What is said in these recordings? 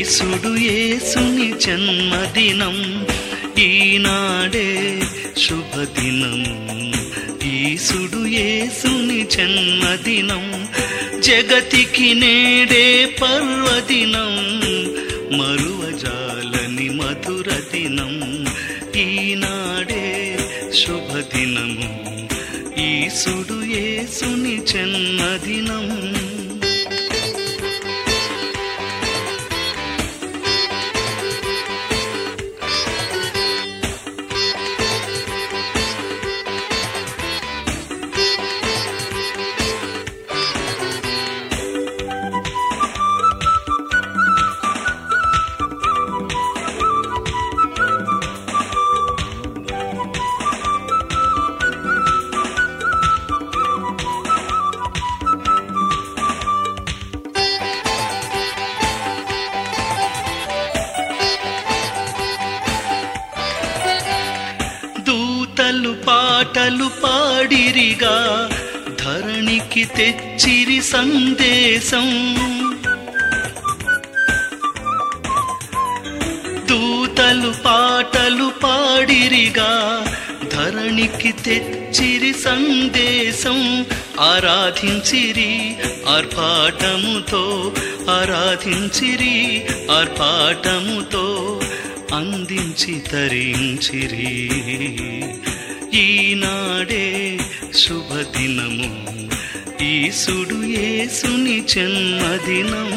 ఈసుడు యేసుని జన్మదినం, ఈనాడే శుభదినం. ఈసుడు యేసుని జన్మదినం, జగతికి నేడే పర్వదినం, మరువజాలని మధుర దినం. ఈనాడే శుభదినము, ఈసుడు యేసుని జన్మదినం. దూతలు పాటలు పాడిరిగా, ధరణికి తెచ్చిరి సందేశం. దూతలు పాటలు పాడిరిగా, ధరణికి తెచ్చిరి సందేశం. ఆరాధించిరి ఆర్పాటముతో, ఆరాధించిరి ఆర్పాటముతో, అందించి తరించిరి. ఈనాడే శుభదినము, ఈసుడు యేసుని జన్మదినం.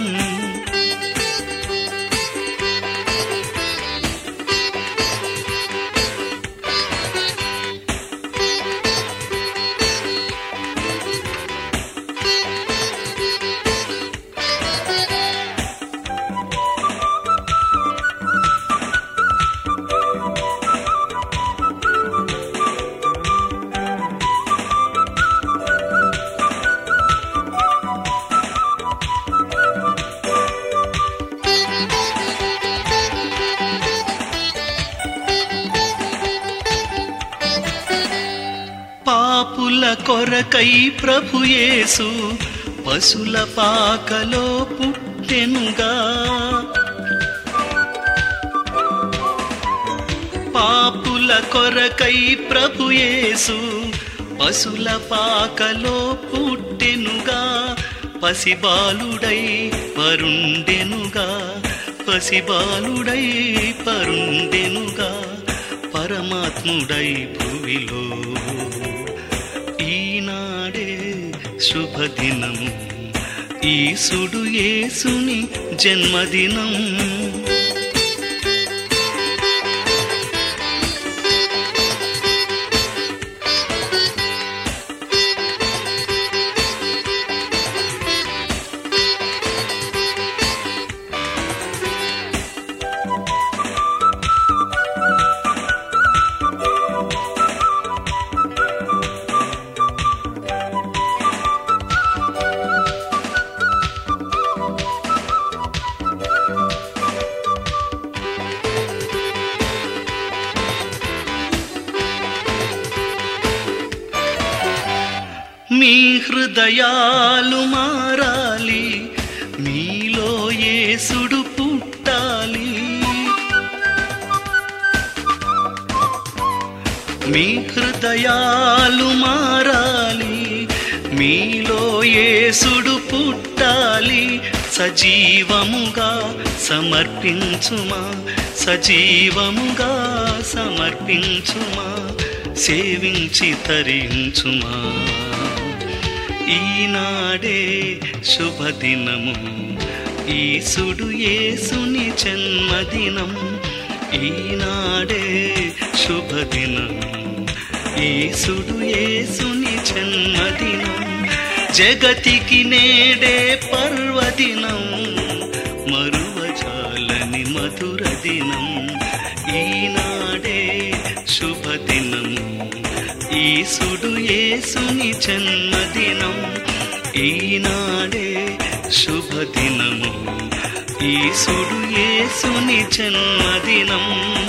పాపుల కొరకై ప్రభుయేసు పశుల పాకలో పుట్టెనుగా. పాపుల కొరకై ప్రభుయేసు పశుల పాకలో పుట్టెనుగా. పసిబాలుడై పరుండెనుగా, పసిబాలుడై పరుండెనుగా, పరమాత్ముడై భువిలో. ఈనాడే శుభదినము, ఈసుడు యేసుని జన్మదినం. మీ హృదయాలు మారాలి, మీలో యేసుడు పుట్టాలి. మీ హృదయాలు మారాలి, మీలో యేసుడు పుట్టాలి. సజీవముగా సమర్పించుమా, సజీవముగా సమర్పించుమా, సేవించి తరించుమా. ఈనాడే శుభదినము, ఈసుడు యేసుని జన్మదినం. ఈనాడే శుభదినము, ఈసుడు యేసుని జన్మదినం. జగతికి నేడే పర్వదినం, మరువజాలని మధుర దినం. ఈనాడే శుభదినము, ఈసుడు యేసుని జన్మదినం. ఈనాడే శుభదినము, ఈసుడు యేసుని జన్మదినం.